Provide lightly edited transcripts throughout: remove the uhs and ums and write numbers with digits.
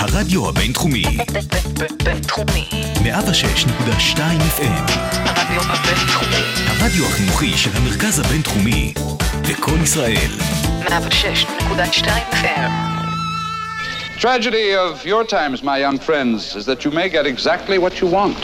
הרדיו הבינתחומי. בינתחומי. 106.2 FM. הרדיו הבינתחומי. הרדיו החינוכי של המרכז הבינתחומי. לכל ישראל. 106.2 FM. Tragedy of your times, my young friends, is that you may get exactly what you want.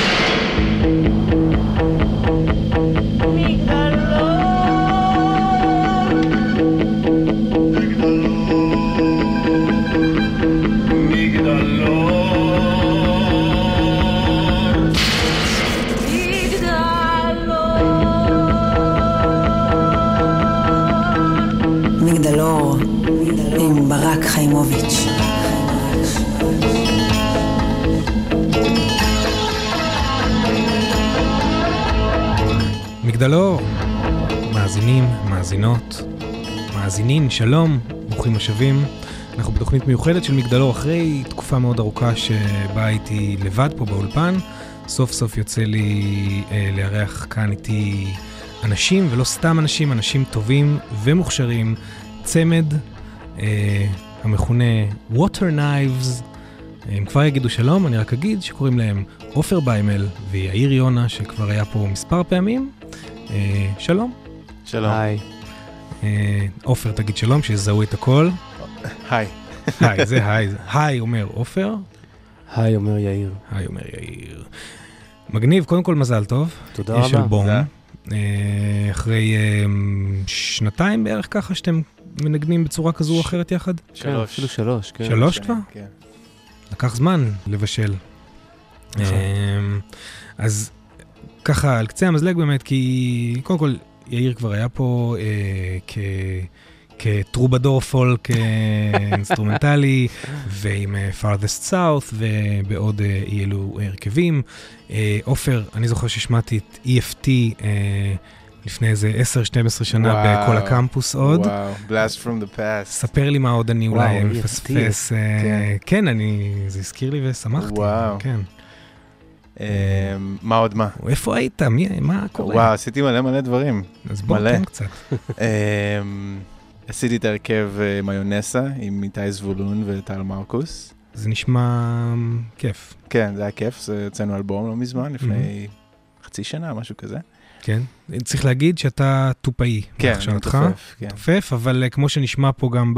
מגדלור עם ברק חיימוביץ'. מגדלור, מאזינים, מאזינות, מאזינין, שלום, ברוכים השבים. אנחנו בתוכנית מיוחדת של מגדלור אחרי תקופה מאוד ארוכה שבה הייתי לבד פה באולפן. סוף סוף יוצא לי לארח כאן איתי אנשים, ולא סתם אנשים, אנשים טובים ומוכשרים, צמד המכונה Water Knives. הם כבר יגידו שלום, אני רק אגיד שקוראים להם עופר ביימל ויאיר יונה, שכבר היה פה מספר פעמים. שלום. שלום. היי. עופר, תגיד שלום, שיזהו את הכל. היי. היי, זה היי. היי אומר עופר. היי אומר יאיר. היי אומר יאיר. מגניב, קודם כל מזל טוב. תודה רבה. יש אלבום. אחרי שנתיים בערך ככה שאתם מנגנים בצורה כזו או אחרת יחד? שלוש. אפילו שלוש. שלוש כבר? כן. לקח זמן לבשל. אז ככה, על קצה המזלג באמת, כי קודם כל יאיר כבר היה פה כטרובדור פולק אינסטרומנטלי, ועם Farthest South, ובעוד אילו הרכבים. עופר, אני זוכר ששמעתי את EFT לפני איזה 10-12 שנה בכל הקמפוס עוד. וואו, blast from the past. ספר לי מה עוד אני אולי מפספס. כן, זה הזכיר לי ושמחתי. וואו. כן. מה עוד מה? איפה היית? מה קורה? וואו, עשיתי מלא דברים. אז בוא תן קצת. עשיתי את הרכב מיונסה עם איתי זבולון וטל מרקוס. זה נשמע כיף. כן, זה היה כיף. זה יצאנו אלבום לא מזמן, לפני חצי שנה, משהו כזה. כן, צריך להגיד שאתה טופאי. כן, אני תופף. תופף, אבל כמו שנשמע פה גם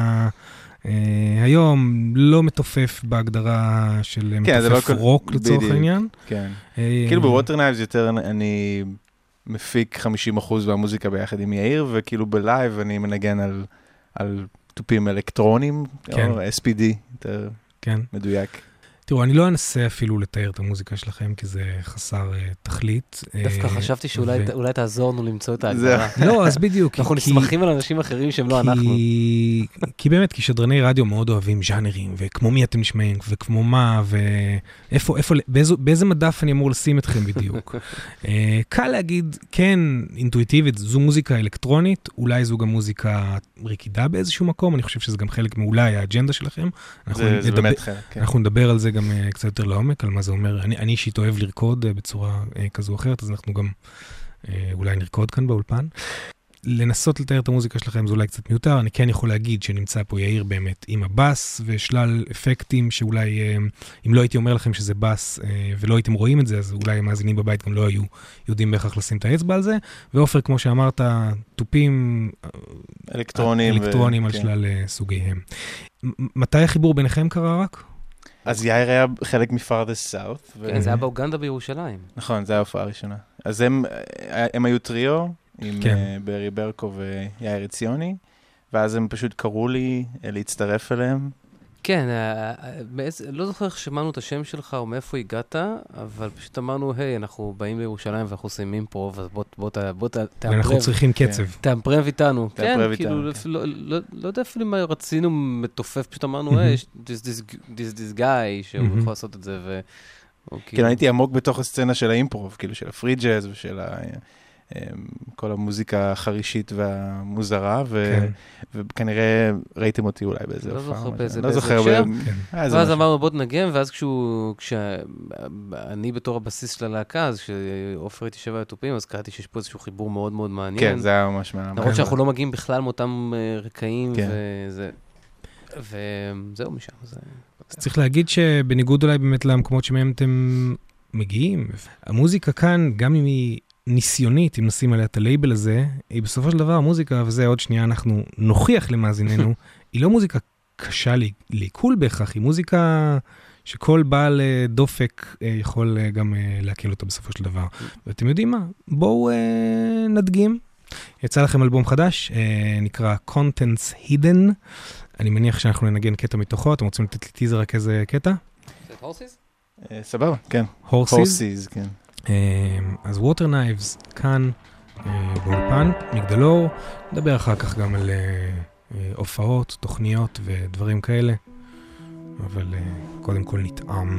היום, לא מתופף בהגדרה של מתופף רוק לצורך העניין. כן, כאילו בווטר נייבס יותר אני מפיק 50% מהמוזיקה ביחד עם יאיר, וכאילו בלייב אני מנגן על טופים אלקטרונים, או SPD, יותר מדויק. תראו, אני לא אנסה אפילו לתאר את המוזיקה שלכם, כי זה חסר תכלית. דווקא חשבתי שאולי תעזור לנו למצוא את ההגדרה. לא, אז בדיוק. אנחנו נסמכים על אנשים אחרים שהם לא אנחנו. כי באמת, כי שדרני רדיו מאוד אוהבים ז'אנרים, וכמו מי אתם נשמעים, וכמו מה, באיזה מדף אני אמור לשים אתכם בדיוק. קל להגיד, כן, אינטואיטיבית, זו מוזיקה אלקטרונית, אולי זו גם מוזיקה רקידה באיזשהו מקום, אני חושב שזה גם חלק מאולי האג'נדה שלכם. זה באמת חלק. אנחנו נדבר על זה גם קצת יותר לעומק, על מה זה אומר. אני אישית אוהב לרקוד בצורה כזו או אחרת, אז אנחנו גם אולי נרקוד כאן באולפן. לנסות לתאר את המוזיקה שלכם זה אולי קצת מיותר, אני כן יכול להגיד שנמצא פה יאיר באמת עם הבאס ושלל אפקטים שאולי, אם לא הייתי אומר לכם שזה באס ולא הייתם רואים את זה, אז אולי המאזינים בבית גם לא היו יודעים בהכרח לשים את האצבע על זה, ועופר, כמו שאמרת, טופים אלקטרונים על שלל סוגיהם. מתי החיבור ביניכם קרה רק? אז יאיר היה חלק מ-Farthest South. כן, זה היה באוגנדה בירושלים. נכון, זה היה ההופעה הראשונה. אז הם היו טריו, עם ברי ברקו ויאיר ציוני, ואז הם פשוט קראו לי להצטרף אליהם. כן, לא זוכר איך שמענו את השם שלך או מאיפה הגעת, אבל פשוט אמרנו, היי, אנחנו באים לירושלים ואנחנו עושים אימפרוב, אז בוא תאמפרב. אנחנו צריכים קצב. תאמפרב איתנו. כן, כאילו, לא יודע אפילו מה רצינו מתופף, פשוט אמרנו, היי, this guy שהוא יכול לעשות את זה, כן, הייתי עמוק בתוך הסצנה של האימפרוב, כאילו של הפרי ג'אז ושל כל המוזיקה החרישית והמוזרה, וכנראה ראיתם אותי אולי באיזה הופעה. לא זוכר באיזה הקשר. ואז אמרנו בוא תנגן, ואז כשאני בתור הבסיס של הלהקה, אז כשעופר הייתי שבע הטופים, אז קראתי שיש פה איזשהו חיבור מאוד מאוד מעניין. כן, זה היה ממש מעניין. למרות שאנחנו לא מגיעים בכלל מאותם רקעים, וזה... וזהו משם. צריך להגיד שבניגוד אולי באמת למקומות שמהם אתם מגיעים, המוזיקה כאן, גם אם היא ניסיונית, אם נשים עליה את הלייבל הזה, היא בסופו של דבר המוזיקה, וזה עוד שנייה אנחנו נוכיח למאזיננו, היא לא מוזיקה קשה לעיכול בהכרח, היא מוזיקה שכל בעל דופק יכול גם להקל אותה בסופו של דבר. ואתם יודעים מה? בואו נדגים. יצא לכם אלבום חדש, נקרא Contents Hidden. אני מניח שאנחנו ננגן קטע מתוכו, אתם רוצים לתת לי טיזר רק איזה קטע? זה הורסיס? סבבה, כן. הורסיס, כן. אז Water Knives כאן באולפן, מגדלור, נדבר אחר כך גם על הופעות, תוכניות ודברים כאלה, אבל קודם כל נטעם.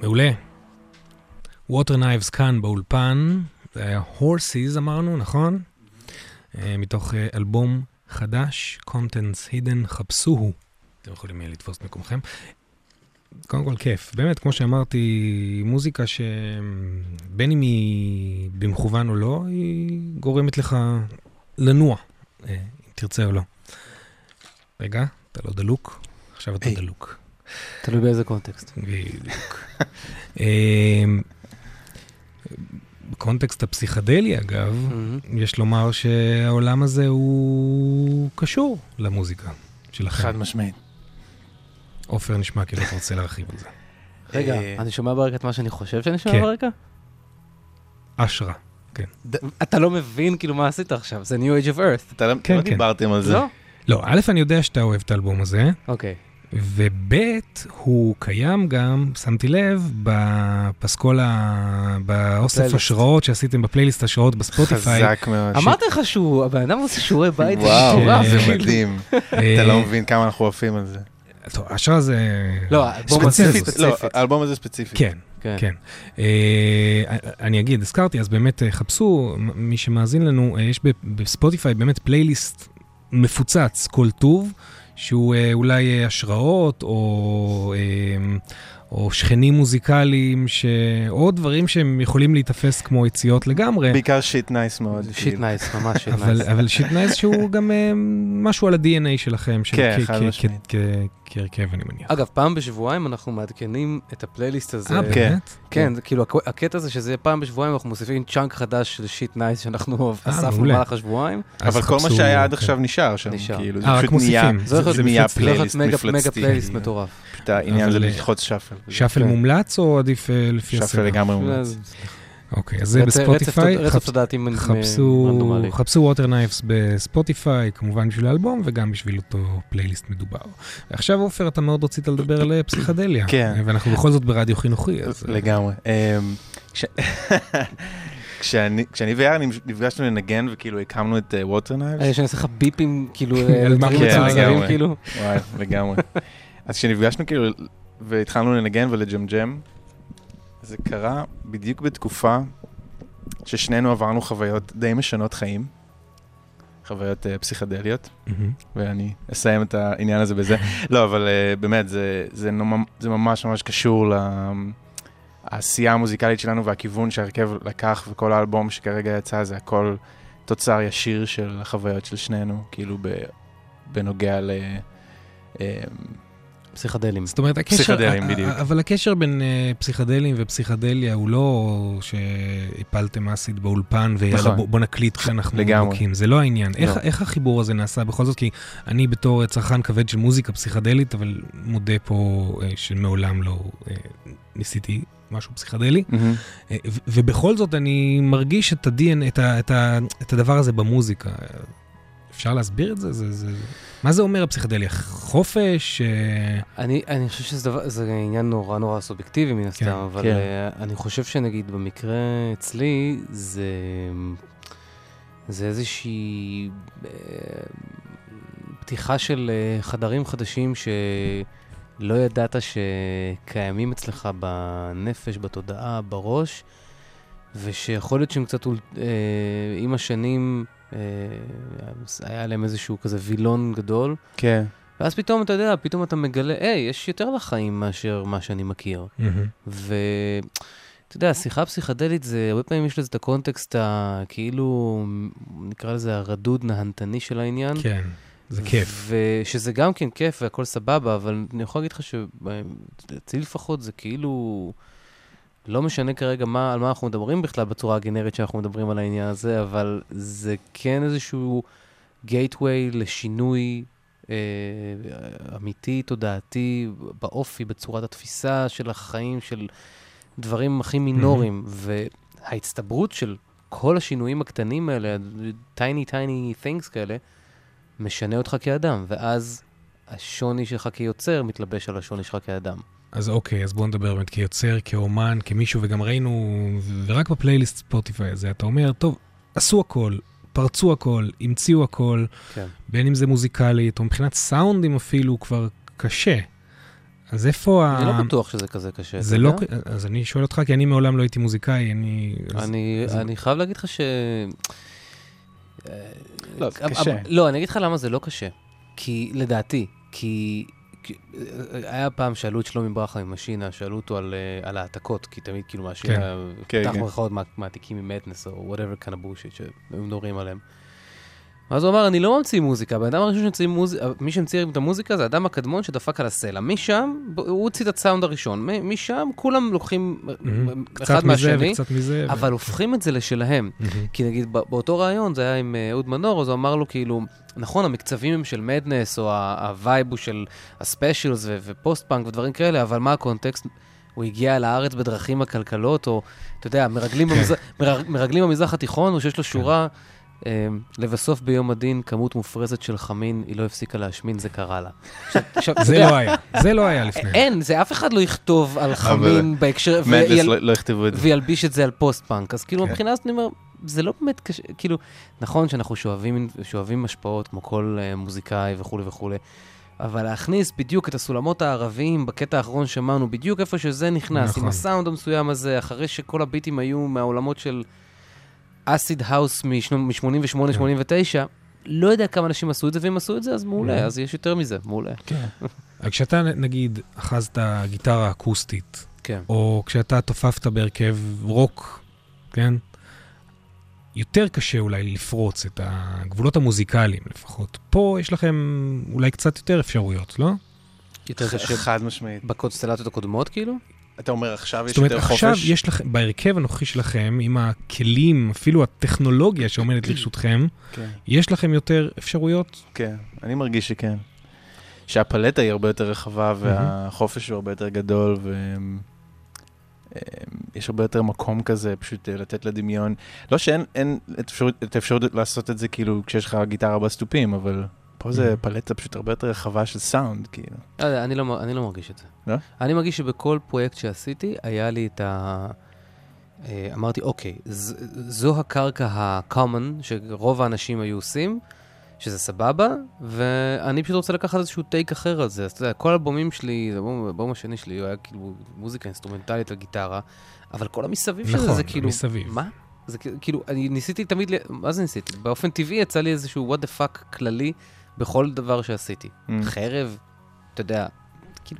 מעולה. Water Knives כאן באולפן, זה היה Horses אמרנו, נכון? מתוך אלבום חדש, Contents Hidden, חפשוהו. אתם יכולים לתפוס את מקומכם. קודם כל כיף. באמת, כמו שאמרתי, מוזיקה שבין אם היא במכוון או לא, היא גורמת לך לנוע, אם תרצה או לא. רגע, אתה לא דלוק, עכשיו אתה דלוק. תלוי באיזה קונטקסט. בדיוק. בקונטקסט הפסיכדלי, אגב, יש לומר שהעולם הזה הוא קשור למוזיקה שלכם. חד משמעית. עופר נשמע כאילו אתה רוצה להרחיב על זה. רגע, אני שומע ברקע את מה שאני חושב שאני שומע ברקע? אשרה, כן. אתה לא מבין כאילו מה עשית עכשיו, זה New Age of Earth. אתה לא דיברתם על זה. לא? לא, א', אני יודע שאתה אוהב את האלבום הזה. אוקיי. וב' הוא קיים גם, שמתי לב, בפסקולה, באוסף השראות שעשיתם בפלייליסט השראות בספוטיפיי. חזק מאוד. אמרתי לך שהוא, הבן אדם עושה שיעורי בית. וואו, זה מדהים. אתה לא מבין כמה אנחנו אוהבים על זה. טוב, השראה זה... לא, האלבום הזה ספציפית. לא, האלבום הזה ספציפית. כן, כן. אני אגיד, הזכרתי, אז באמת חפשו, מי שמאזין לנו, יש בספוטיפיי באמת פלייליסט מפוצץ, כל טוב, שהוא אולי השראות או שכנים מוזיקליים, או דברים שהם יכולים להתאפס כמו יציאות לגמרי. בעיקר שיט נייס מאוד. שיט נייס, ממש שיט נייס. אבל שיט נייס שהוא גם משהו על ה-DNA שלכם, כן, חד משמעית. כהרכב, אני מניח. אגב, פעם בשבועיים אנחנו מעדכנים את הפלייליסט הזה. באמת? כן, כאילו הקטע הזה שזה פעם בשבועיים אנחנו מוסיפים צ'אנק חדש של שיט נייס שאנחנו אספנו במהלך השבועיים. אבל כל מה שהיה עד עכשיו נשאר שם. כאילו, זה פשוט נהיה פלייליסט מפלצתי. מגה פלייליסט מטורף. העניין זה ללחוץ שפל. שפל מומלץ או עדיף לפי הסדר? שפל לגמרי מומלץ. אוקיי, אז זה בספוטיפיי. רצף תודעתיים רנדומלי. חפשו Water Knives בספוטיפיי, כמובן בשביל האלבום, וגם בשביל אותו פלייליסט מדובר. ועכשיו, עופר, אתה מאוד רצית לדבר על פסיכדליה. כן. ואנחנו בכל זאת ברדיו חינוכי. לגמרי. כשאני ויאר נפגשנו לנגן וכאילו הקמנו את Water Knives. שאני אעשה לך ביפים, כאילו, דברים מצמצרים, כאילו. וואי, לגמרי. אז כשנפגשנו כאילו, והתחלנו לנגן ולג'מג'ם, זה קרה בדיוק בתקופה ששנינו עברנו חוויות די משנות חיים, חוויות פסיכדליות, ואני אסיים את העניין הזה בזה. לא, אבל באמת, זה ממש ממש קשור לעשייה המוזיקלית שלנו והכיוון שהרכב לקח, וכל האלבום שכרגע יצא, זה הכל תוצר ישיר של החוויות של שנינו, כאילו בנוגע ל... פסיכדלים. זאת אומרת, פסיכדלים, בדיוק. אבל הקשר בין פסיכדלים ופסיכדליה הוא לא שהפלתם אסיד באולפן ויאללה בוא נקליט כשאנחנו בוקים. זה לא העניין. איך החיבור הזה נעשה בכל זאת? כי אני בתור צרכן כבד של מוזיקה פסיכדלית, אבל מודה פה שמעולם לא ניסיתי משהו פסיכדלי. ובכל זאת אני מרגיש את הדבר הזה במוזיקה. אפשר להסביר את זה? מה זה אומר הפסיכדליה? חופש? אני חושב שזה עניין נורא נורא סובייקטיבי מן הסתם, אבל אני חושב שנגיד במקרה אצלי זה איזושהי פתיחה של חדרים חדשים שלא ידעת שקיימים אצלך בנפש, בתודעה, בראש, ושיכול להיות שהם קצת עם השנים... היה להם איזשהו כזה וילון גדול. כן. ואז פתאום אתה יודע, פתאום אתה מגלה, יש יותר לחיים מאשר מה שאני מכיר. ואתה יודע, השיחה הפסיכדלית זה, הרבה פעמים יש לזה את הקונטקסט כאילו, נקרא לזה הרדוד נהנתני של העניין. כן, זה כיף. ושזה גם כן כיף והכל סבבה, אבל אני יכול להגיד לך שאצלי לפחות זה כאילו... לא משנה כרגע על מה אנחנו מדברים בכלל בצורה הגנרית שאנחנו מדברים על העניין הזה, אבל זה כן איזשהו גייטווי לשינוי אמיתי, תודעתי, באופי, בצורת התפיסה של החיים, של דברים הכי מינוריים, וההצטברות של כל השינויים הקטנים האלה, tiny things כאלה, משנה אותך כאדם, ואז השוני שלך כיוצר מתלבש על השוני שלך כאדם. אז אוקיי, אז בואו נדבר באמת כיוצר, כאומן, כמישהו, וגם ראינו, ורק בפלייליסט ספוטיפיי הזה, אתה אומר, טוב, עשו הכל, פרצו הכל, המציאו הכל, בין אם זה מוזיקלית, או מבחינת סאונדים אפילו כבר קשה, אז איפה אני לא בטוח שזה כזה קשה. זה לא, אז אני שואל אותך, כי אני מעולם לא הייתי מוזיקאי, אני חייב להגיד לך ש... לא, זה קשה. לא, אני אגיד לך למה זה לא קשה. כי, לדעתי, כי היה פעם שאלו את שלומי ברכה עם משינה, שאלו אותו על העתקות, כי תמיד כאילו משינה, פתח מרכאות מעתיקים עם מדנס, או whatever kind of bullshit שהם מדברים עליהם. אז הוא אמר, אני לא ממציא מוזיקה, באדם הראשון שהמציא מוזיקה, מי שהמציא את המוזיקה זה האדם הקדמון שדפק על הסלע. משם, הוא הוציא את הסאונד הראשון, משם כולם לוקחים אחד מהשני, אבל הופכים את זה לשלהם. כי נגיד, באותו רעיון, זה היה עם אהוד מנור, אז הוא אמר לו כאילו, נכון, המקצבים הם של מדנס, או הווייב הוא של הספיישלס ופוסט-פאנק ודברים כאלה, אבל מה הקונטקסט? הוא הגיע לארץ בדרכים הכלכלות, או, אתה יודע, מרגלים במזרח התיכון, או שיש לו שורה... לבסוף ביום הדין, כמות מופרזת של חמין, היא לא הפסיקה להשמין, זה קרה לה. זה לא היה לפני. אין, זה אף אחד לא יכתוב על חמין בהקשר, וילביש את זה על פוסט-פאנק. אז כאילו, מבחינה הזאת אני אומר, זה לא באמת קשה, כאילו, נכון שאנחנו שואבים השפעות, כמו כל מוזיקאי וכו' וכו', אבל להכניס בדיוק את הסולמות הערביים, בקטע האחרון שמענו, בדיוק איפה שזה נכנס, עם הסאונד המסוים הזה, אחרי שכל הביטים היו מהעולמות של אסיד האוס מ-88-89, לא יודע כמה אנשים עשו את זה, ואם עשו את זה, אז מעולה, אז יש יותר מזה, מעולה. כשאתה, נגיד, אחזת גיטרה אקוסטית, או כשאתה תופפת בהרכב רוק, כן? יותר קשה אולי לפרוץ את הגבולות המוזיקליים, לפחות. פה יש לכם אולי קצת יותר אפשרויות, לא? יותר קשה. חד משמעית. בקונסטלציות הקודמות, כאילו? אתה אומר, עכשיו יש יותר חופש? זאת אומרת, עכשיו יש לכם, בהרכב הנוכחי שלכם, עם הכלים, אפילו הטכנולוגיה שעומדת לרשותכם, יש לכם יותר אפשרויות? כן, אני מרגיש שכן. שהפלטה היא הרבה יותר רחבה, והחופש הוא הרבה יותר גדול, ויש הרבה יותר מקום כזה, פשוט לתת לדמיון. לא שאין את האפשרות לעשות את זה, כאילו, כשיש לך גיטרה בסטופים, אבל... פה זה פלטה פשוט הרבה יותר רחבה של סאונד, כאילו. אני לא מרגיש את זה. לא? אני מרגיש שבכל פרויקט שעשיתי, היה לי את אמרתי, אוקיי, זו הקרקע ה-common, שרוב האנשים היו עושים, שזה סבבה, ואני פשוט רוצה לקחת איזשהו טייק אחר על זה. אז אתה יודע, כל האלבומים שלי, האלבום השני שלי, הוא היה כאילו מוזיקה אינסטרומנטלית וגיטרה, אבל כל המסביב של זה כאילו... נכון, מסביב. מה? זה כאילו, אני ניסיתי תמיד, מה זה ניסיתי? באופן טבעי יצא לי איזשהו what the fuck כללי, בכל דבר שעשיתי. חרב, אתה יודע, כאילו,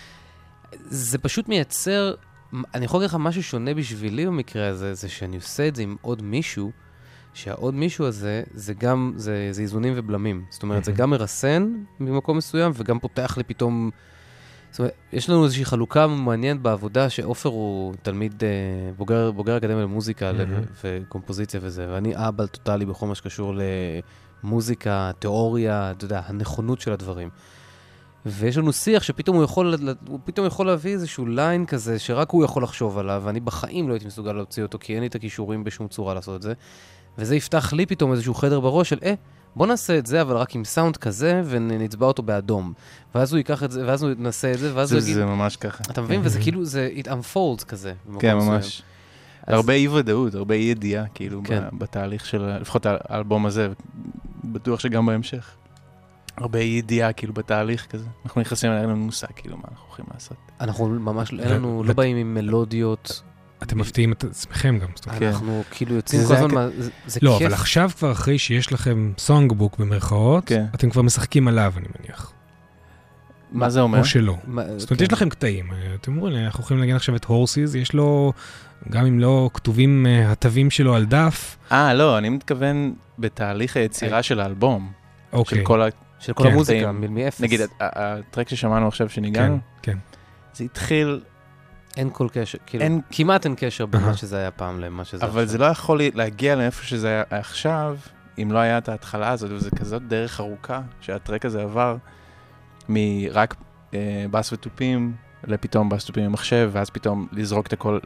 זה פשוט מייצר, אני יכול להגיד לך משהו שונה בשבילי במקרה הזה, זה שאני עושה את זה עם עוד מישהו, שהעוד מישהו הזה, זה גם, זה איזונים ובלמים. זאת אומרת, זה גם מרסן במקום מסוים, וגם פותח לי פתאום, זאת אומרת, יש לנו איזושהי חלוקה מעניינת בעבודה, שאופר הוא תלמיד בוגר אקדמיה למוזיקה וקומפוזיציה וזה, ואני אבא טוטלי בכל מה שקשור מוזיקה, תיאוריה, אתה יודע, הנכונות של הדברים. ויש לנו שיח שפתאום הוא יכול להביא איזשהו ליין כזה, שרק הוא יכול לחשוב עליו, ואני בחיים לא הייתי מסוגל להוציא אותו, כי אין לי את הכישורים בשום צורה לעשות את זה. וזה יפתח לי פתאום איזשהו חדר בראש של, בוא נעשה את זה, אבל רק עם סאונד כזה, ונצבע אותו באדום. ואז הוא ייקח את זה, ואז הוא נעשה את זה, ואז הוא יגיד... זה ממש ככה. אתה מבין? וזה כאילו, it unfolds כזה. כן, ממש. הרבה אי-ודאות, הרבה אי-ידיעה, כאילו, בתהליך של, לפחות האלבום הזה, בטוח שגם בהמשך. הרבה אי-ידיעה, כאילו, בתהליך כזה. אנחנו נכנסים, אין לנו מושג, כאילו, מה אנחנו הולכים לעשות. אנחנו ממש, אין לנו, לא באים עם מלודיות. אתם מפתיעים את עצמכם גם. אנחנו כאילו יוצאים כל הזמן, זה כיף. לא, אבל עכשיו כבר אחרי שיש לכם סונגבוק במרכאות, אתם כבר משחקים עליו, אני מניח. מה זה אומר? או שלא. זאת אומרת, יש לכם קטעים. אתם אומרים, אנחנו יכולים להגיד עכשיו את הורסיז, יש לו, גם אם לא כתובים הטבים שלו על דף. לא, אני מתכוון בתהליך היצירה של האלבום. אוקיי. של כל המוזיקה, מ-0. נגיד, הטרק ששמענו עכשיו שניגענו, זה התחיל... אין כל קשר, כאילו, כמעט אין קשר בין מה שזה היה פעם למה שזה עכשיו. אבל זה לא יכול להגיע לאיפה שזה היה עכשיו, אם לא היה את ההתחלה הזאת, וזה כזאת דרך ארוכה, שהטרק הזה עבר מרק בס וטופים, לפתאום בס וטופים במחשב, ואז פתאום לזרוק את הכל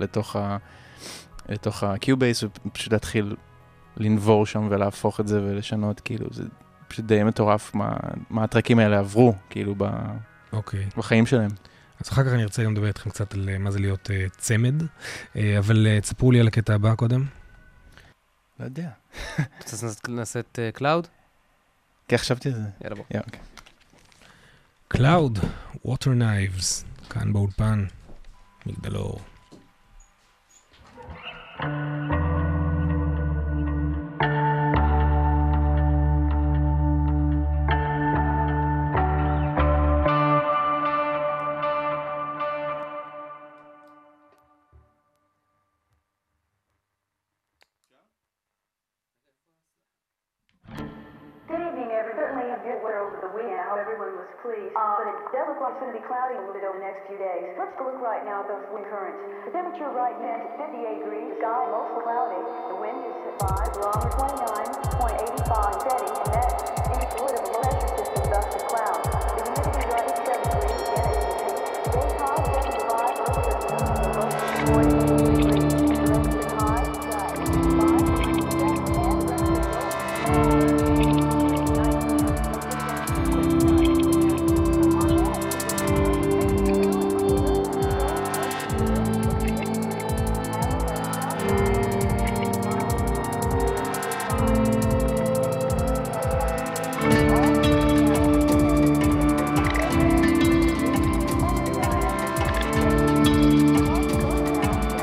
לתוך הקיובייס, ופשוט להתחיל לנבור שם ולהפוך את זה ולשנות, כאילו, זה פשוט די מטורף מה הטרקים האלה עברו, כאילו, בחיים שלהם. אז אחר כך אני ארצה גם לדבר איתכם קצת על מה זה להיות צמד, אבל תספרו לי על הקטע הבא קודם. לא יודע. אתה נעשה את קלאוד? כן, חשבתי על זה. יאללה בוא. אוקיי. Cloud, Water Knives, כאן באולפן, מגדלור. But it does look like it's going to be cloudy a little bit over the next few days. Let's look right now at those wind currents. The temperature right now is 58 degrees. The sky mostly cloudy. The wind is at 5, barometer 29.85 steady, and that indicates a low pressure system thus the clouds. The humidity right at 7 degrees. Again, as you can see, day's high is going to divide early this morning. The low is 43 degrees. The rest of the high is 5.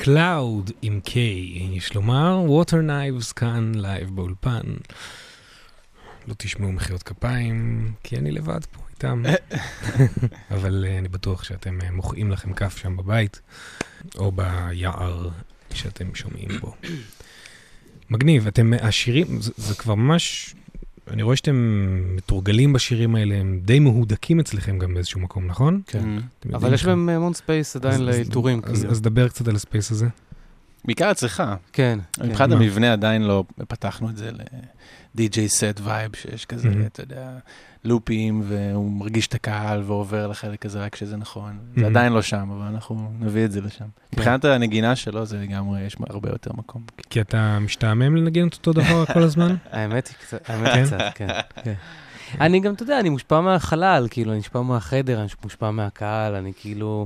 קלאוד עם K, יש לומר, Water Knives כאן לייב באולפן. לא תשמעו מחיאות כפיים, כי אני לבד פה איתם. אבל אני בטוח שאתם מוחאים לכם כף שם בבית, או ביער שאתם שומעים בו. מגניב, אתם השירים, זה כבר ממש, אני רואה שאתם מתורגלים בשירים האלה, הם די מהודקים אצלכם גם באיזשהו מקום, נכון? כן. אבל יש בהם המון ספייס עדיין לאלתורים. אז דבר קצת על הספייס הזה. בעיקר אצלך. כן. מבחינת המבנה עדיין לא פתחנו את זה ל-DJ set vibe, שיש כזה, אתה יודע, לופים, והוא מרגיש את הקהל ועובר לחלק הזה רק שזה נכון. זה עדיין לא שם, אבל אנחנו נביא את זה לשם. מבחינת הנגינה שלו, זה לגמרי, יש הרבה יותר מקום. כי אתה משתעמם לנגן את אותו דבר כל הזמן? האמת היא קצת, כן. אני גם, אתה יודע, אני מושפע מהחלל, כאילו, אני מושפע מהחדר, אני מושפע מהקהל, אני כאילו...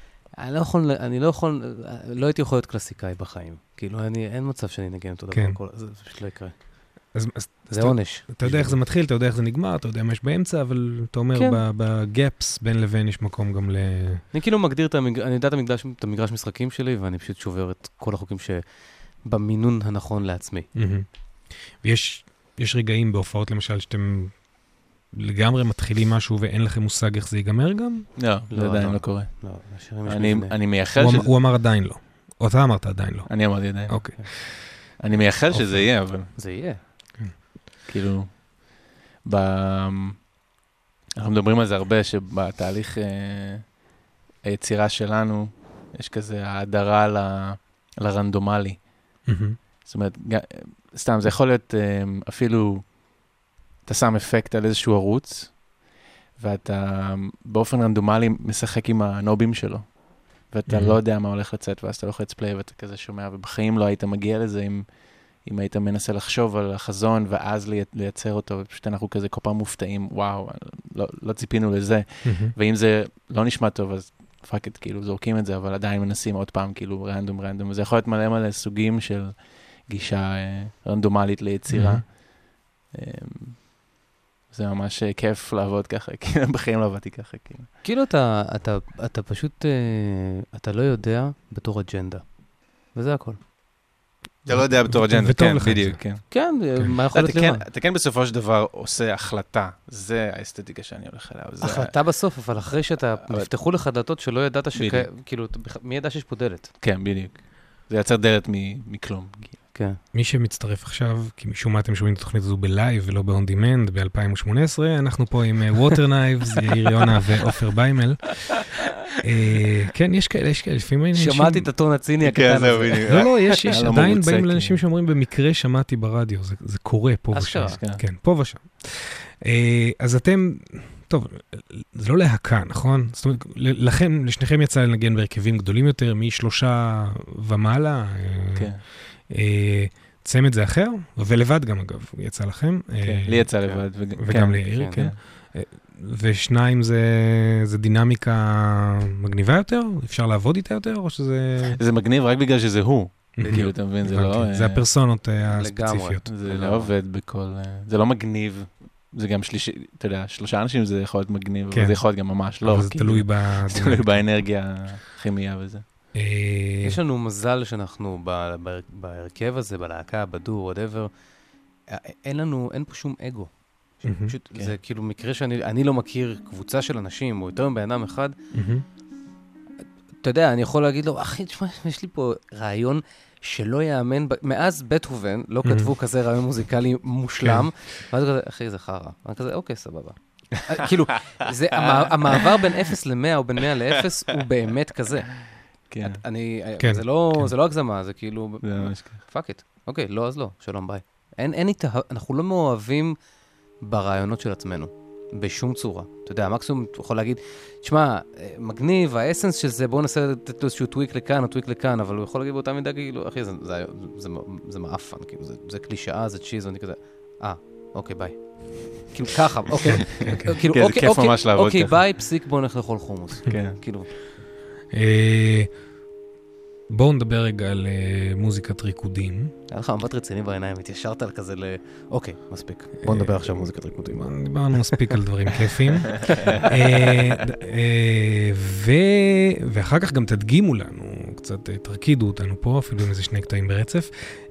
לא הייתי יכול להיות קלאסיקאי בחיים. כאילו, אין מצב שאני נגן אותו דבר, זה פשוט לא יקרה. זה עונש. אתה יודע איך זה מתחיל, אתה יודע איך זה נגמר, אתה יודע מה יש באמצע, אבל אתה אומר, בגאפס בין לבין יש מקום גם ל... אני כאילו מגדיר אני יודע את המגרש משחקים שלי, ואני פשוט שובר את כל החוקים שבמינון הנכון לעצמי. ויש רגעים בהופעות, למשל, שאתם לגמרי מתחילים משהו ואין לכם מושג איך זה ייגמר גם? לא, זה עדיין לא קורה. אני מייחל שזה... הוא אמר עדיין לא. או אתה אמרת עדיין לא. אני אמרתי עדיין. אוקיי. אני מייחל שזה יהיה, אבל... זה יהיה. כאילו, אנחנו מדברים על זה הרבה, שבתהליך היצירה שלנו, יש כזה ההדרה לרנדומלי. זאת אומרת, סתם, זה יכול להיות אפילו, אתה שם אפקט על איזשהו ערוץ, ואתה באופן רנדומלי משחק עם הנובים שלו, ואתה לא יודע מה הולך לצאת, ואז אתה לוחץ פליי ואתה כזה שומע, ובחיים לא היית מגיע לזה אם היית מנסה לחשוב על החזון, ואז לייצר אותו, ופשוט אנחנו כזה כל פעם מופתעים, וואו, לא ציפינו לזה, ואם זה לא נשמע טוב, אז פאקט, כאילו, זורקים את זה, אבל עדיין מנסים עוד פעם, כאילו, רנדום, וזה יכול להיות מלא סוגים של גישה רנדומלית ליצירה. זה ממש כיף לעבוד ככה, כי בחיים לא עבדתי ככה. כאילו אתה פשוט, אתה לא יודע בתור אג'נדה, וזה הכל. אתה לא יודע בתור אג'נדה, כן, בדיוק, כן. כן, מה יכול להיות למה? אתה כן בסופו של דבר עושה החלטה, זה האסתטיקה שאני הולך אליה. החלטה בסוף, אבל אחרי שאתה, נפתחו לך דלתות שלא ידעת כאילו, מי ידע שיש פה דלת? כן, בדיוק. זה יצר דלת מכלום. כן. מי שמצטרף עכשיו, כי משום מה אתם שומעים את התוכנית הזו בלייב ולא ב-on demand ב-2018, אנחנו פה עם Water Knives, יאיר יונה ואופר ביימל. כן, יש כאלה, לפעמים אנשים... שמעתי את הטון הציני הקטן הזה. לא, יש, עדיין באים לאנשים שאומרים, במקרה שמעתי ברדיו, זה קורה פה ושם. כן, פה ושם. אז אתם, טוב, זה לא להקה, נכון? זאת אומרת, לכם, לשניכם יצא לנגן בהרכבים גדולים יותר, מ3 ומעלה. כן. צמד זה אחר, ולבד גם אגב, יצא לכם. לי יצא לבד. וגם ליאיר, כן. ושניים זה דינמיקה מגניבה יותר? אפשר לעבוד איתה יותר, או שזה... זה מגניב רק בגלל שזה הוא. כאילו, אתה מבין, זה לא... זה הפרסונות הספציפיות. זה לא עובד בכל... זה לא מגניב. זה גם שלישי, אתה יודע, 3 אנשים זה יכול להיות מגניב, אבל זה יכול להיות גם ממש לא. אבל זה תלוי באנרגיה, כימיה וזה. יש לנו מזל שאנחנו בהרכב הזה, בלהקה, בדור, whatever, אין פה שום אגו. פשוט, זה כאילו מקרה שאני לא מכיר קבוצה של אנשים, או יותר מבן אדם אחד, אתה יודע, אני יכול להגיד לו, אחי, תשמע, יש לי פה רעיון שלא יאמן, מאז בטהובן לא כתבו כזה רעיון מוזיקלי מושלם, ואז כזה, אחי, זה חרא. אני כזה, אוקיי, סבבה. כאילו, המעבר בין 0 ל-100 או בין 100 ל-0 הוא באמת כזה. זה לא הגזמה, זה כאילו, פאק איט. אוקיי, לא, אז לא, שלום, ביי. אנחנו לא מאוהבים ברעיונות של עצמנו, בשום צורה. אתה יודע, המקסימום יכול להגיד, תשמע, מגניב, האסנס של זה, בואו ננסה לתת לו איזשהו טוויק לכאן או טוויק לכאן, אבל הוא יכול להגיד באותה מידה, כאילו, אחי, זה מאפן, כאילו, זה קלישאה, זה צ'יז, ואני כזה, אוקיי, ביי. כאילו, ככה, אוקיי. כאילו, זה כיף ממש לעבוד ככה. אוקיי, ביי, פסיק, בואו נלך לאכול חומוס. כן. כאילו. בואו נדבר רגע על מוזיקת ריקודים. היה לך מבט רציני בעיניים, התיישרת על כזה אוקיי, מספיק. בואו נדבר עכשיו מוזיקת ריקודים. דיברנו מספיק על דברים כיפים. ואחר כך גם תדגימו לנו קצת תרקידו אותנו פה, אפילו עם איזה 2 קטעים ברצף.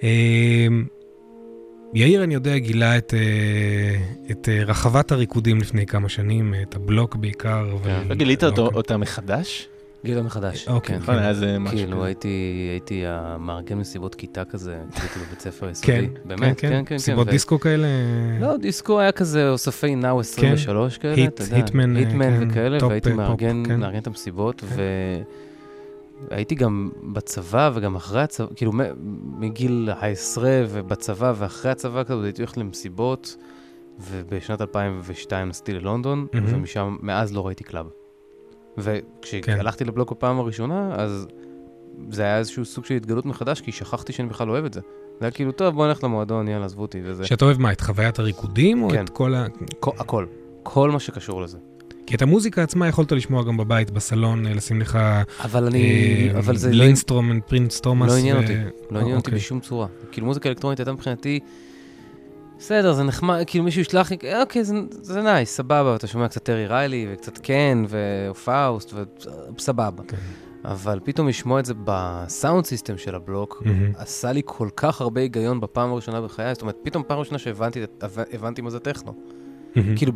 יאיר, אני יודע, גילה את רחבת הריקודים לפני כמה שנים, את הבלוק בעיקר. לא גילית אותה מחדש? גילה מחדש. אוקיי. נכון, היה זה משהו כזה. כאילו, הייתי המארגן מסיבות כיתה כזה, הייתי בבית ספר יסודי. באמת, כן, כן. מסיבות דיסקו כאלה? לא, דיסקו היה כזה אוספי נאו 23 כאלה, אתה יודע. היטמן וכאלה, והייתי מארגן את המסיבות, והייתי גם בצבא וגם אחרי הצבא, כאילו מגיל העשרה ובצבא ואחרי הצבא כזה, הייתי הולך למסיבות, ובשנת 2002 נסעתי ללונדון, ומשם, מאז לא ראיתי קלאב. וכשהלכתי לבלוק בפעם הראשונה, אז זה היה איזשהו סוג של התגלות מחדש, כי שכחתי שאני בכלל אוהב את זה. זה היה כאילו, טוב, בוא נלך למועדון, יאללה, עזבו אותי וזה. שאתה אוהב מה, את חוויית הריקודים, או כן. את כל הכל. כל מה שקשור לזה. כי את המוזיקה עצמה יכולת לשמוע גם בבית, בסלון, לשים לך אבל זה לינסטרום, פרינס תומאס. לא עניין אותי. לא עניין אותי בשום צורה. כאילו מוזיקה אלקטרונית הייתה מבחינתי, בסדר, זה נחמד, כאילו מישהו ישלח לי, אוקיי, זה נייס, סבבה, אתה שומע קצת טרי ריילי, וקצת קן, ופאוסט, וסבבה. אבל פתאום לשמוע את זה בסאונד סיסטם של הבלוק, עשה לי כל כך הרבה היגיון בפעם הראשונה בחיי, זאת אומרת, פתאום פעם ראשונה שהבנתי מה זה טכנו. כאילו,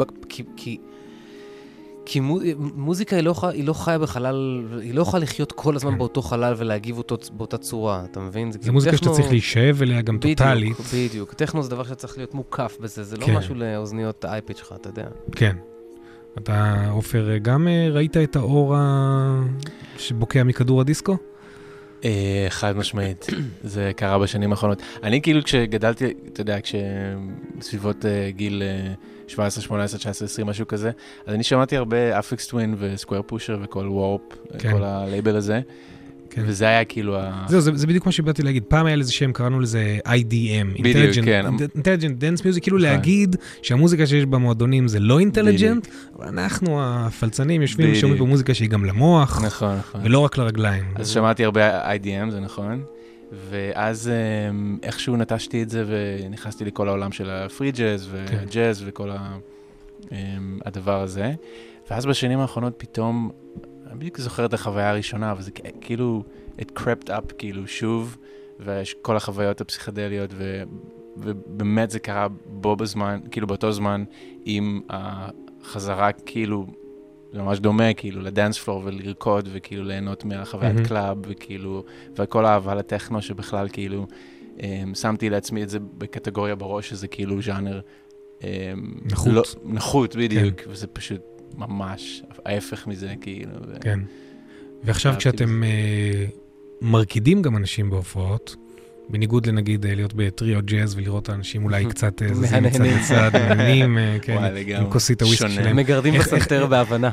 כי מוזיקה היא לא חיה בחלל, היא לא יכולה לחיות כל הזמן באותו חלל ולהגיב אותו באותה צורה, אתה מבין? זה מוזיקה שאתה צריך להישאב אליה גם טוטלית. בדיוק, טכנו זה דבר שצריך להיות מוקף בזה, זה לא משהו לאוזניות האייפד שלך, אתה יודע. כן. אתה, עופר, גם ראית את האור שבוקע מכדור הדיסקו? חד משמעית, זה קרה בשנים האחרונות. אני כאילו כשגדלתי, אתה יודע, כשסביבות גיל 17, 18, 19, 20, משהו כזה, אז אני שמעתי הרבה אפקס טווין וסקוואר פושר וכל וורפ, כל הלייבל הזה, וזה היה כאילו זהו, זה בדיוק מה שבאתי להגיד. פעם היה לזה שם, קראנו לזה IDM, Intelligent Dance Music, כאילו להגיד שהמוזיקה שיש במועדונים זה לא אינטליג'נט, אבל אנחנו הפלצנים יושבים ושומעים במוזיקה שהיא גם למוח, ולא רק לרגליים. אז שמעתי הרבה IDM, זה נכון, ואז איכשהו נטשתי את זה ונכנסתי לכל העולם של הפרי ג'אז והג'אז וכל הדבר הזה, ואז בשנים האחרונות פתאום אני בדיוק זוכר את החוויה הראשונה, אבל זה כאילו, it crept up כאילו שוב, ויש כל החוויות הפסיכדליות, ובאמת זה קרה בו בזמן, כאילו באותו זמן, עם החזרה כאילו, זה ממש דומה כאילו לדנס פלור ולרקוד, וכאילו ליהנות מהחוויית קלאב, וכאילו, וכל האהבה לטכנו שבכלל כאילו, שמתי לעצמי את זה בקטגוריה בראש, שזה כאילו ז'אנר, נחות. נחות בדיוק, וזה פשוט, ממש, ההפך מזה, כאילו. כן. ועכשיו כשאתם מרקידים גם אנשים בהופעות, בניגוד לנגיד להיות בטריו ג'אז ולראות את האנשים אולי קצת זזים מצד לצד, נהנים, עם כוסית הוויסקי שלהם. מגרדים בסנטר בהבנה.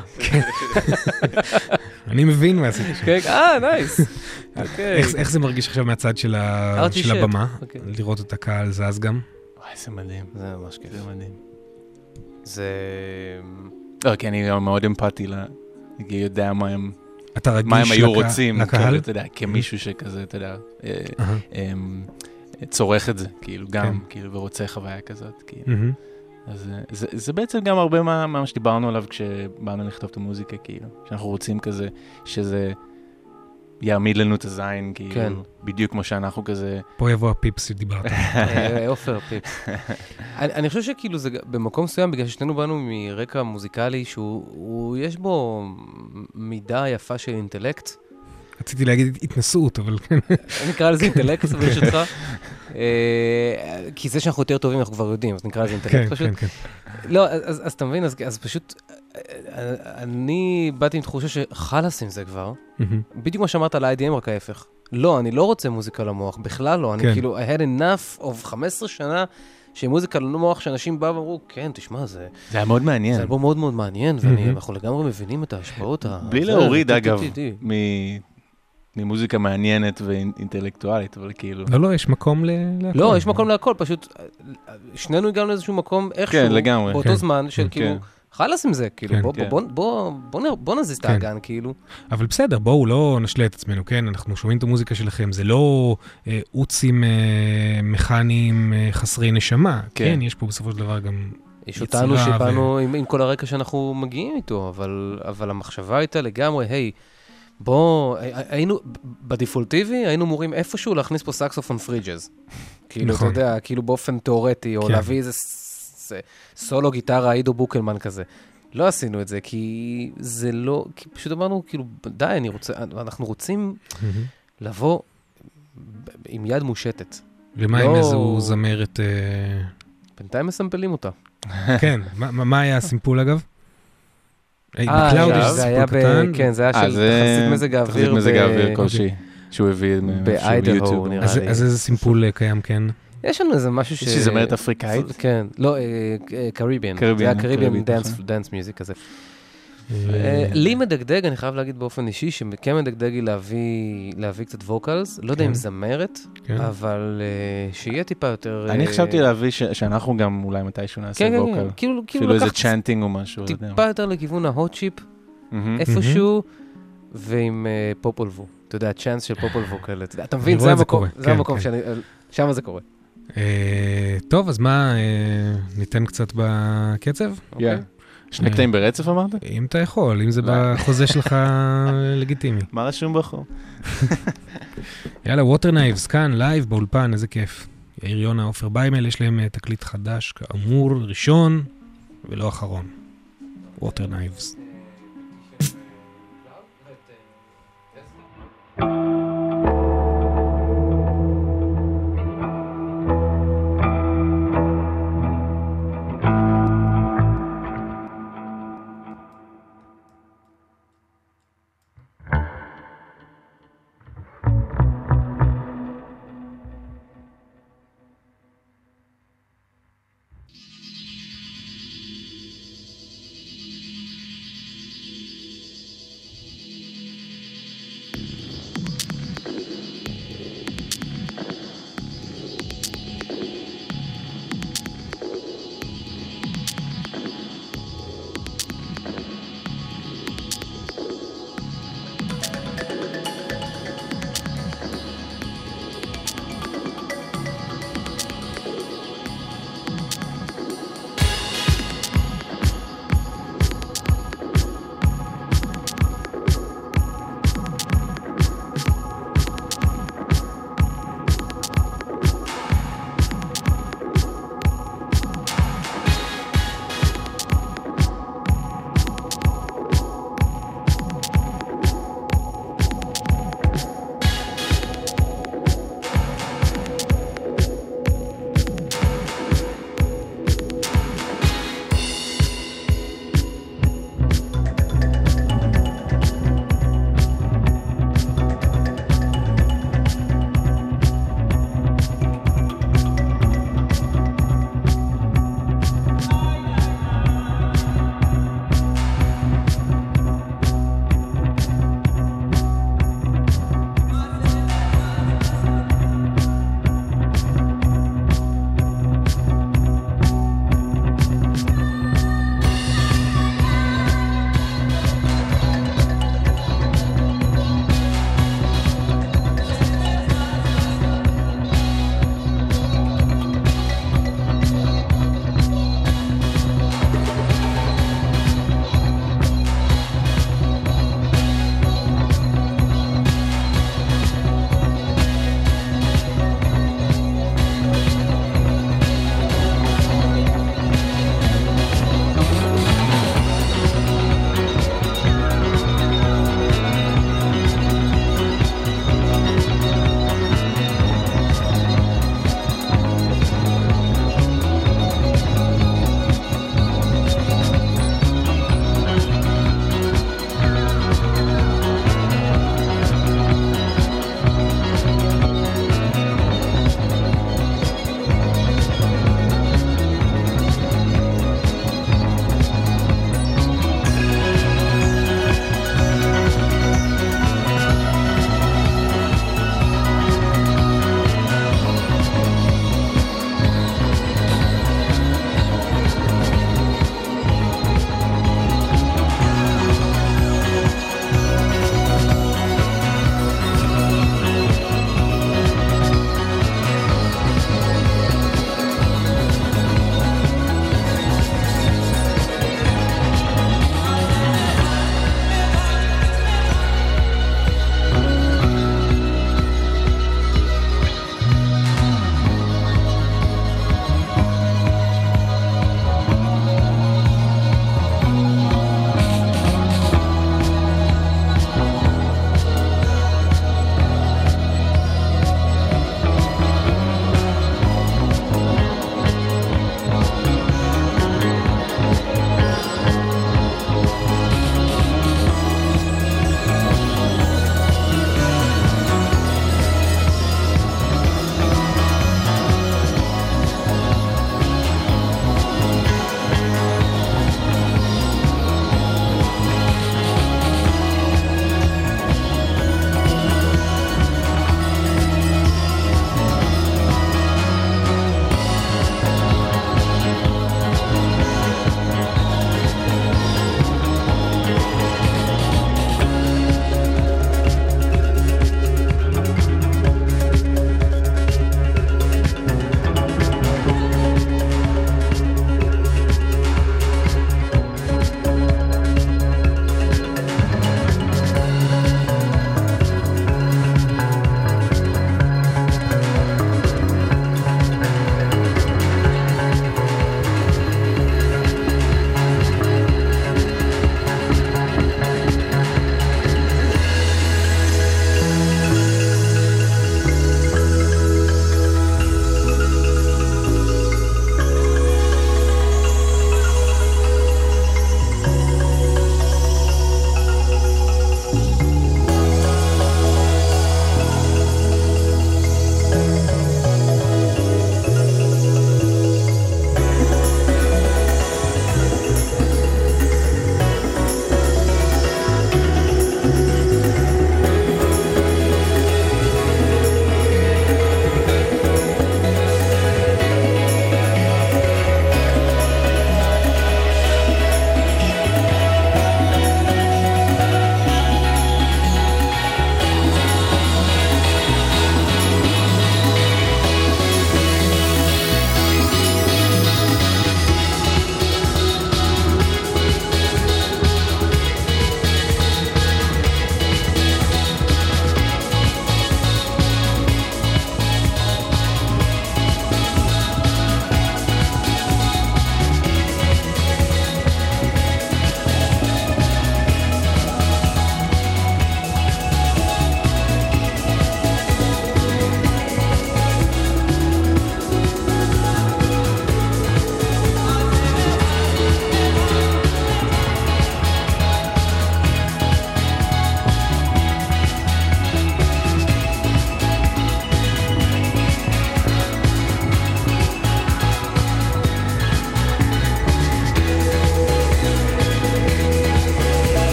אני מבין מה זה. נייס. איך זה מרגיש עכשיו מהצד של הבמה? לראות את הקהל זז גם? וואי, זה מדהים. זה ממש כיף. זה מדהים. זה... לא, כי אני מאוד אמפתי לה, אני יודע מה הם רגיש היו רוצים, לקהל? אתה יודע, כמישהו שכזה, אתה יודע, צורך את זה, כאילו, גם, כאילו, ורוצה חוויה כזאת, כאילו. אז זה בעצם גם הרבה מה שדיברנו עליו כשבאנו לכתוב את המוזיקה, כאילו, שאנחנו רוצים כזה, שזה יעמיד לנו את הזין, כאילו, בדיוק כמו שאנחנו כזה... פה יבוא הפיפס שדיברת. עופר פיפס. אני חושב שכאילו זה במקום מסוים, בגלל ששנינו באנו מרקע מוזיקלי, יש בו מידה יפה של אינטלקט. רציתי להגיד התנסות, אבל כן. נקרא לזה אינטלקט, ברשותך. כי זה שאנחנו יותר טובים, אנחנו כבר יודעים, אז נקרא לזה אינטלקט פשוט. לא, אז אתה מבין, אז פשוט... אני באתי עם תחושה שחלס עם זה כבר. בדיוק מה שאמרת על ה-IDM, רק ההפך. לא, אני לא רוצה מוזיקה למוח, בכלל לא. אני כאילו, I had enough of 15 שנה שמוזיקה למוח, שאנשים באו ואמרו, כן, תשמע, זה... זה היה מאוד מעניין. זה היה מאוד מאוד מעניין, ואנחנו לגמרי מבינים את ההשפעות. בלי להוריד, אגב, ממוזיקה מעניינת ואינטלקטואלית, אבל כאילו... לא, יש מקום להכל. לא, יש מקום להכל, פשוט שנינו הגענו לאיזשהו מקום איכשהו, באותו זמן של כאילו... חלס עם זה, כאילו, בוא נזיז את האגן, כאילו. אבל בסדר, בואו לא נשלה את עצמנו, כן? אנחנו שומעים את המוזיקה שלכם, זה לא אוצים מכניים חסרי נשמה, כן? יש פה בסופו של דבר גם יש אותנו שבאנו עם כל הרקע שאנחנו מגיעים איתו, אבל המחשבה הייתה לגמרי, היי, בוא, היינו, בדיפולטיבי, היינו אמורים איפשהו להכניס פה סקסופון פריג'ז. כאילו, אתה יודע, כאילו באופן תיאורטי, או להביא איזה סולו גיטרה, אידו בוקלמן כזה. לא עשינו את זה, כי זה לא, כי פשוט אמרנו, כאילו, די, אנחנו רוצים לבוא עם יד מושטת. ומה עם איזו זמרת? בינתיים מסמפלים אותה. כן, מה היה הסימפול אגב? בקלאוד יש סיפור קטן. כן, זה היה של תחזית מזג האוויר. תחזית מזג האוויר כלשהי, שהוא הביא באיידהו, נראה לי. אז איזה סימפול קיים, כן? יש לנו איזה משהו ש... יש לי זמרת אפריקאית? כן, לא, קריביאן. זה היה קריביאן דאנס מיוזיק כזה. לי מדגדג, אני חייב להגיד באופן אישי, שכן מדגדג היא להביא קצת ווקלס, לא יודע אם זמרת, אבל שיהיה טיפה יותר... אני חשבתי להביא שאנחנו גם אולי מתישהו נעשה ווקל. כאילו איזה צ'אנטינג או משהו. טיפה יותר לכיוון ההוט צ'יפ, איפשהו, ועם פופולבו. אתה יודע, הצ'אנס של פופולבו כאלה. אתה מבין, זה המקום שם זה קורה. טוב, אז מה, ניתן קצת בקצב? כן. שני קטעים ברצף אמרת? אם אתה יכול, אם זה בחוזה שלך לגיטימי. מה רשום בחור? יאללה, ווטר נייבס, כאן, לייב, באולפן, איזה כיף. יאיר יונה, עופר ביימל, יש להם תקליט חדש, כאמור, ראשון ולא אחרון. ווטר נייבס.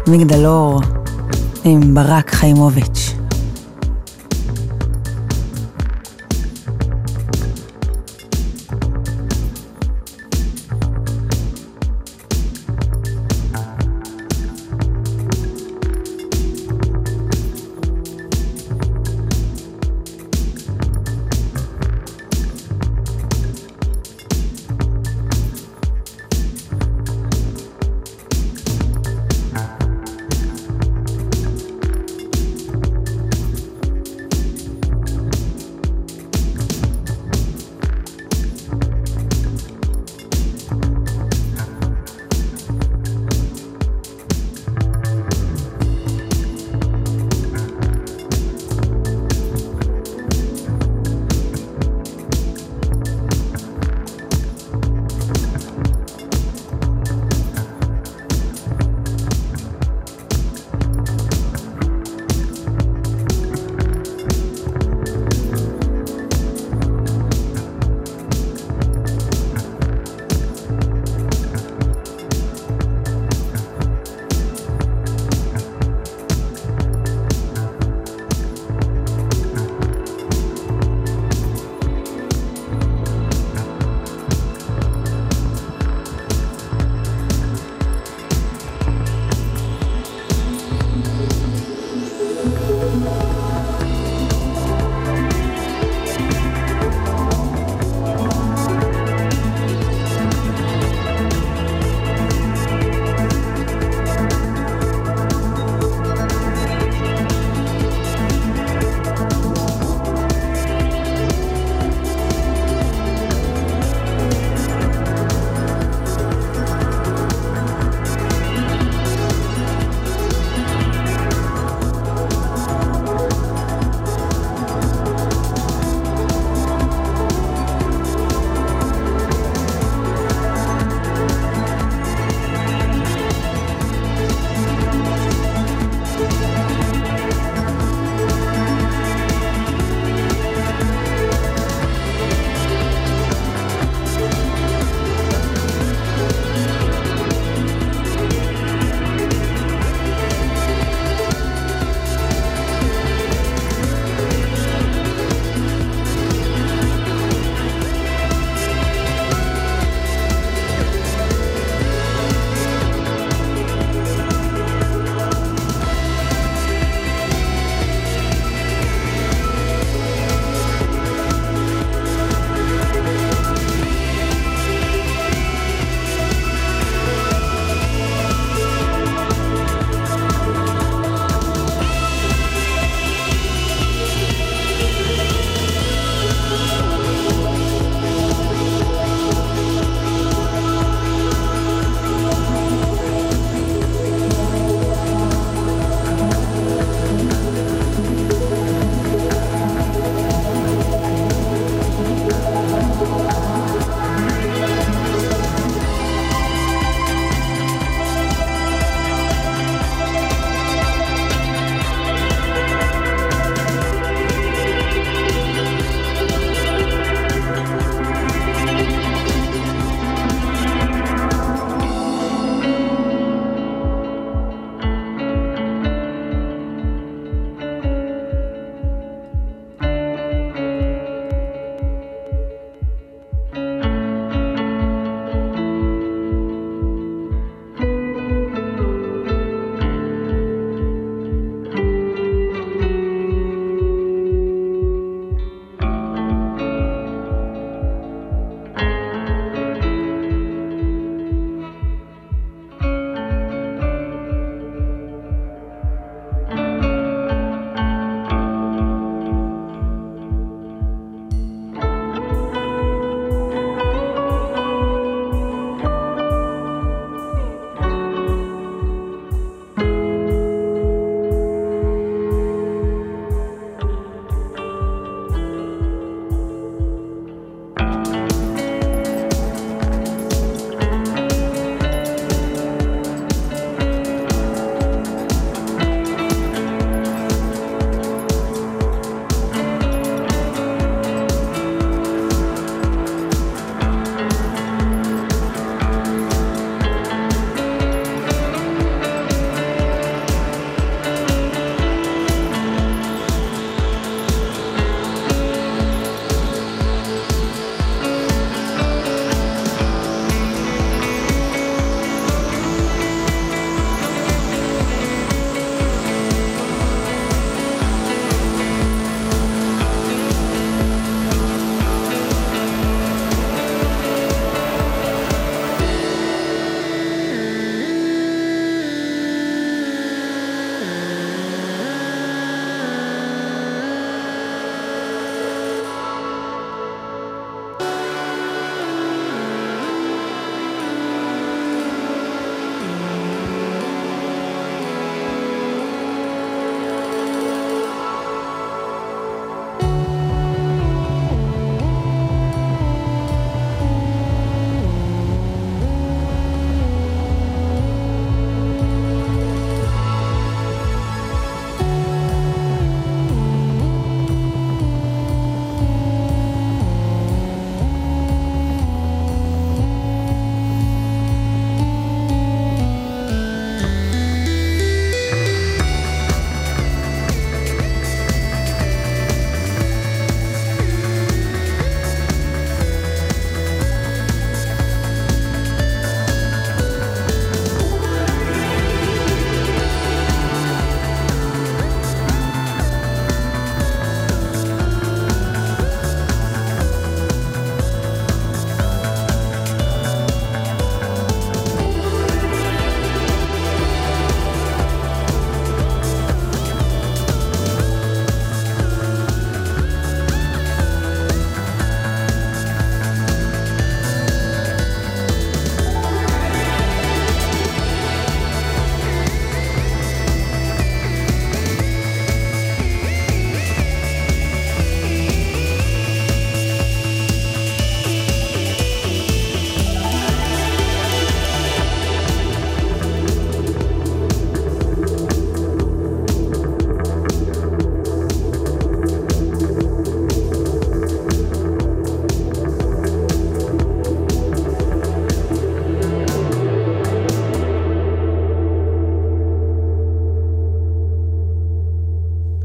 מגדלור עם ברק חיימוביץ'.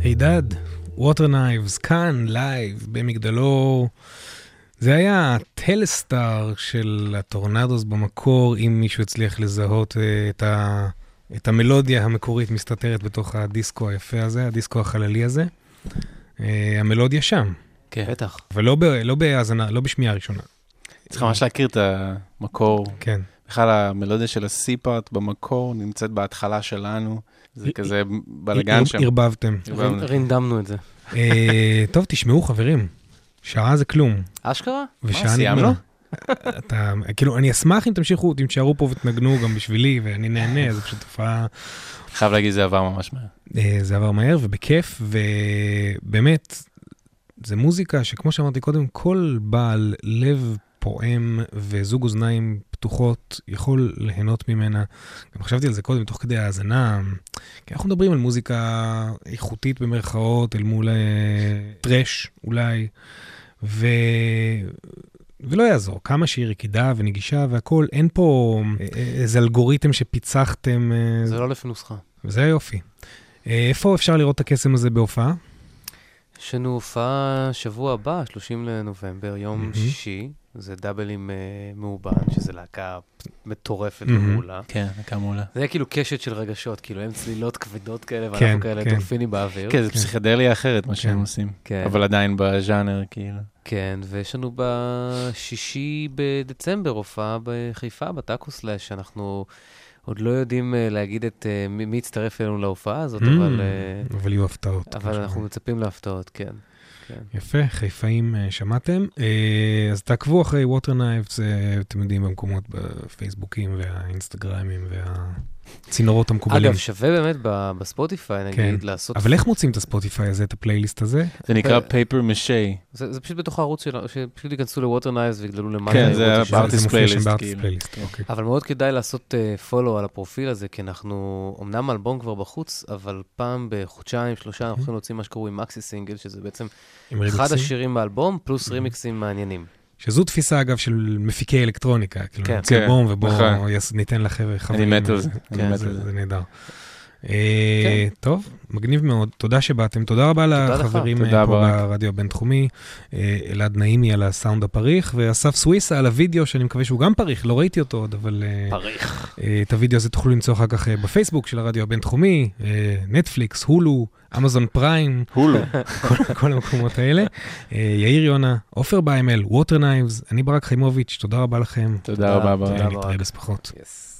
הידד, ווטר נייבס, כאן, לייב, במגדלור. זה היה הטלסטאר של הטורנדוס במקור, אם מישהו הצליח לזהות את המלודיה המקורית מסתתרת בתוך הדיסקו היפה הזה, הדיסקו החללי הזה. המלודיה שם. כן, בטח. ולא בהאזנה, לא בשמיעה ראשונה. צריך ממש להכיר את המקור. כן. בכלל המלודיה של הסי-פארט במקור נמצאת בהתחלה שלנו. זה כזה בלגן שם. הרבבתם. רינדמנו את זה. טוב, תשמעו חברים. שעה זה כלום. אשכרה? ושעה נגמרה. כאילו, אני אשמח אם תישארו פה ותנגנו גם בשבילי, ואני נהנה, זו פשוט תופעה... חייב להגיד, זה עבר ממש מהר. זה עבר מהר ובכיף, ובאמת, זה מוזיקה שכמו שאמרתי קודם, כל בעל לב פועם וזוג אוזניים פתוחות יכול ליהנות ממנה. גם חשבתי על זה קודם, תוך כדי ההאזנה, כי אנחנו מדברים על מוזיקה איכותית במרכאות, אל מול טרש אולי, ולא יעזור, כמה שהיא רקידה ונגישה והכל, אין פה איזה אלגוריתם שפיצחתם. זה לא לפי נוסחה. וזה היופי. איפה אפשר לראות את הקסם הזה בהופעה? יש לנו הופעה שבוע הבא, 30 לנובמבר, יום שישי. זה דאבל עם מאובן, שזה להקה מטורפת ומעולה. כן, להקה מעולה. זה היה כאילו קשת של רגשות, כאילו הם צלילות כבדות כאלה, ואנחנו כאלה דולפינים באוויר. כן, זה פסיכדליה אחרת מה שהם עושים. אבל עדיין בז'אנר, כאילו. כן, ויש לנו בשישי בדצמבר הופעה בחיפה, בטאקו סלאש, שאנחנו עוד לא יודעים להגיד את מי יצטרף אלינו להופעה הזאת, אבל יהיו הפתעות. אבל אנחנו מצפים להפתעות, כן. יפה, חיפאים שמעתם. אז תעקבו אחרי ווטר נייבס, אתם יודעים, במקומות בפייסבוקים והאינסטגרמים והצינורות המקובלים. אגב, שווה באמת בספוטיפיי, נגיד, לעשות... אבל איך מוצאים את הספוטיפיי הזה, את הפלייליסט הזה? זה נקרא פייפר משי. זה פשוט בתוך הערוץ שלנו, שפשוט ייכנסו לווטר נייבס ויגדלו למעלה. כן, זה בארטיסט פלייליסט. אבל מאוד כדאי לעשות פולו על הפרופיל הזה, כי אנחנו, אמנם האלבום כבר בחוץ, אבל פעם בחודשיים, 3, אנחנו יכולים להוציא מה שקראו עם מקסי סינגל, שזה בעצם אחד השירים באלבום, פלוס רימיקסים מעניינים. שזו תפיסה, אגב, של מפיקי אלקטרוניקה. כאילו, נוציא אלבום ובואו ניתן לחברים. אני מת על זה. זה נהדר. טוב, מגניב מאוד. תודה שבאתם. תודה רבה לחברים פה ברדיו הבינתחומי. אלעד נעימי על הסאונד הפריך, ואסף סוויסה על הוידאו, שאני מקווה שהוא גם פריך. לא ראיתי אותו עוד, אבל... פריך. את הוידאו הזה תוכלו למצוא אחר כך בפייסבוק של הרדיו הבינתחומי, נטפליקס, הולו, אמזון פריים, כל המקומות האלה. יאיר יונה, עופר ביימל, ווטר נייבס, אני ברק חיימוביץ', תודה רבה לכם. תודה רבה. נתראה בספחות.